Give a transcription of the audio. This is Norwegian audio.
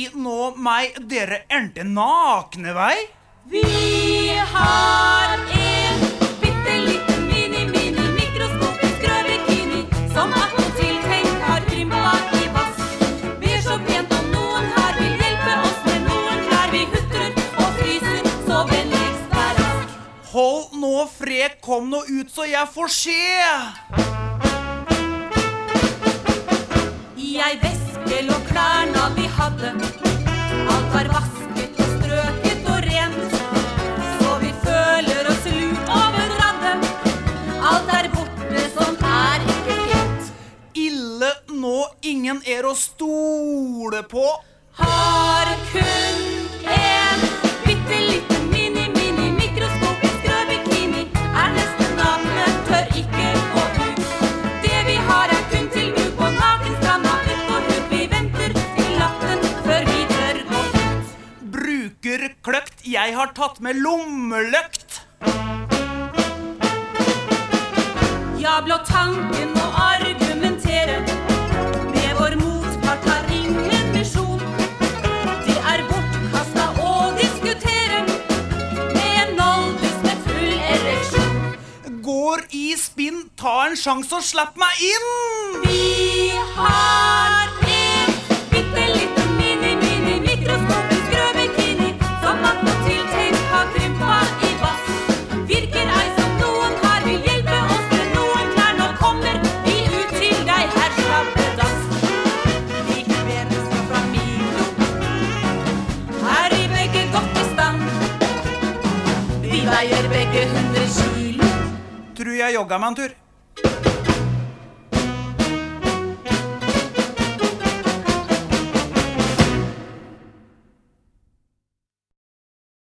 si nå meg dere ente nakne vei? Vi har en bitteliten mikroskopisk rød bikini som attpåtil tenk har krympet i vask. Vi så pent om noen her vil hjelpe oss med noen klær. Vi hutrer og fryser, så vennligst vær rask. Hold nå fred, kom nå ut så jeg får se. I ei veske lå klærne vi hadde. Alt var vasket og strøket og rent, så vi føler oss lurt overradde. Alt borte, sånt ikke pent. Ille nå ingen å stole på. Har kun en bitteliten mikroskopisk rød bikini. Nesten nakne, tør ikke gå ut. Det vi har kun til bruk på nakenstranda. Ut på hud, vi venter til natten før vi tør gå ut. Bruker kløkt, jeg har tatt med lommeløkt. Ja, blå tanken å argumentere med vår motpart har ingen misjon. Det bortkastet å diskutere med en noldus med full ereksjon. Går i spinn, ta en sjans og slapp meg inn. Vi har en bitteliten mikroskopisk rød bikini som attpåtil tenk har krympet i vask. Virker ei som noen her vil hjelpe oss med noen klær. Nå kommer vi ut til deg her, slabbedask. Vi kvenes fra Milo, her i begge godt i stand. Vi veier begge 100 kilo. Tror jeg jogger meg en tur.